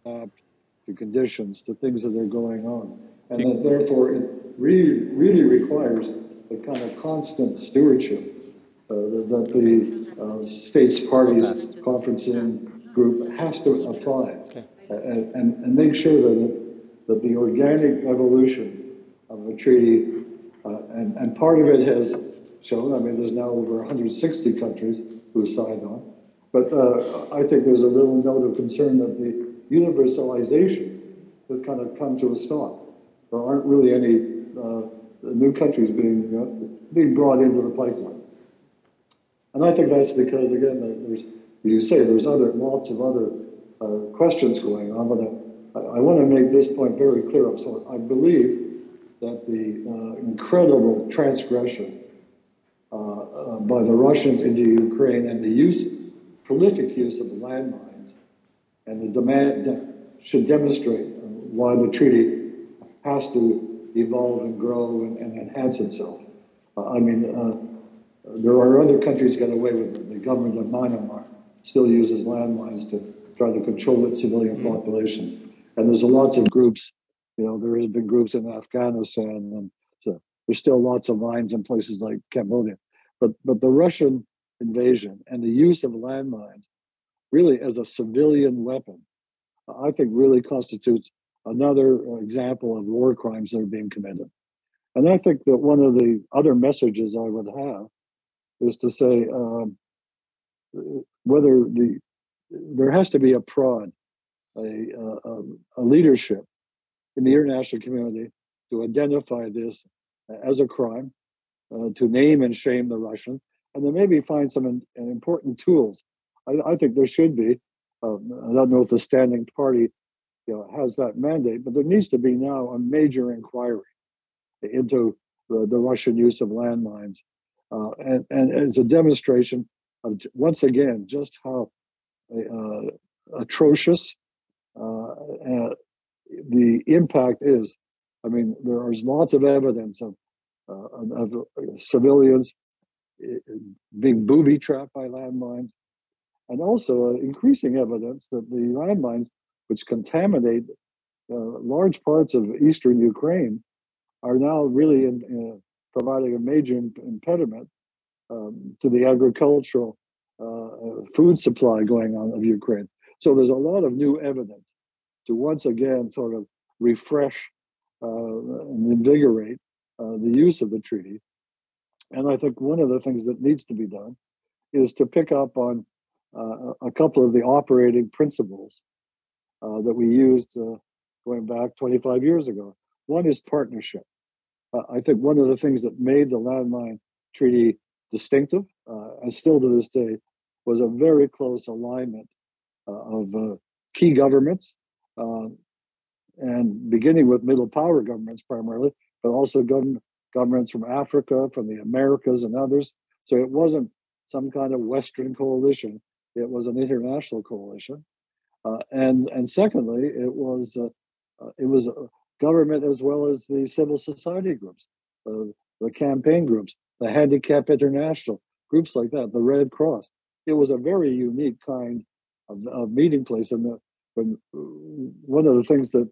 adapt to conditions, to things that are going on. And ठीक that therefore it really requires a kind of constant stewardship that the states parties conferencing group has to apply and make sure that the organic evolution of the treaty, and part of it has shown, I mean, there's now over 160 countries who signed on, but I think there's a little note of concern that the universalization has kind of come to a stop. There aren't really any new countries being brought into the pipeline. And I think that's because, again, there's, you say, there's lots of other questions going on, but I want to make this point very clear. So I believe that the incredible transgression by the Russians into Ukraine and the prolific use of landmines and the demand should demonstrate why the treaty has to evolve and grow and enhance itself. I mean, there are other countries get away with it. The government of Myanmar still uses landmines to try to control its civilian population. And there's lots of groups, you know, there has been groups in Afghanistan, and so there's still lots of mines in places like Cambodia. But the Russian invasion and the use of landmines really as a civilian weapon, I think really constitutes another example of war crimes that are being committed. And I think that one of the other messages I would have is to say whether there has to be a prod, a leadership in the international community to identify this as a crime, to name and shame the Russians, and then maybe find some important tools. I think there should be. I don't know if the standing party, you know, has that mandate, but there needs to be now a major inquiry into the Russian use of landmines, and as a demonstration of, once again, just how atrocious the impact is. I mean, there is lots of evidence of civilians being booby trapped by landmines, and also increasing evidence that the landmines, which contaminate large parts of eastern Ukraine, are now really providing a major impediment to the agricultural food supply going on of Ukraine. So there's a lot of new evidence to once again sort of refresh and invigorate the use of the treaty. And I think one of the things that needs to be done is to pick up on a couple of the operating principles that we used going back 25 years ago. One is partnership. I think one of the things that made the landmine treaty distinctive, and still to this day, was a very close alignment of key governments, and beginning with middle power governments primarily, but also governments from Africa, from the Americas, and others. So it wasn't some kind of Western coalition; it was an international coalition. And secondly, it was government as well as the civil society groups, the campaign groups, the Handicap International, groups like that, the Red Cross. It was a very unique kind of meeting place. And one of the things that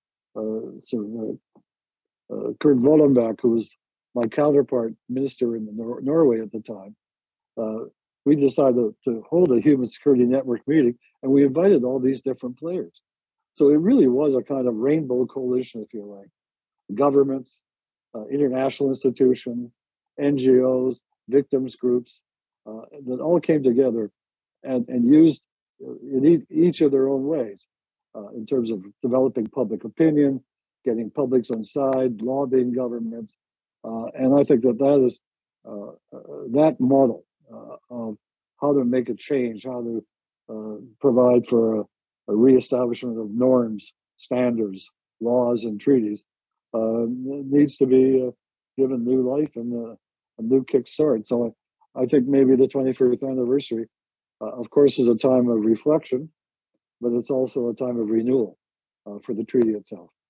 Kurt Wallenbach, who was my counterpart minister in Norway at the time, we decided to hold a human security network meeting, and we invited all these different players. So it really was a kind of rainbow coalition, if you like. Governments, international institutions, NGOs, victims groups, that all came together and used in each of their own ways in terms of developing public opinion, getting publics on side, lobbying governments. And I think that is that model of how to make a change, how to provide for a reestablishment of norms, standards, laws, and treaties needs to be given new life and a new kickstart. So I think maybe the 25th anniversary, of course, is a time of reflection, but it's also a time of renewal for the treaty itself.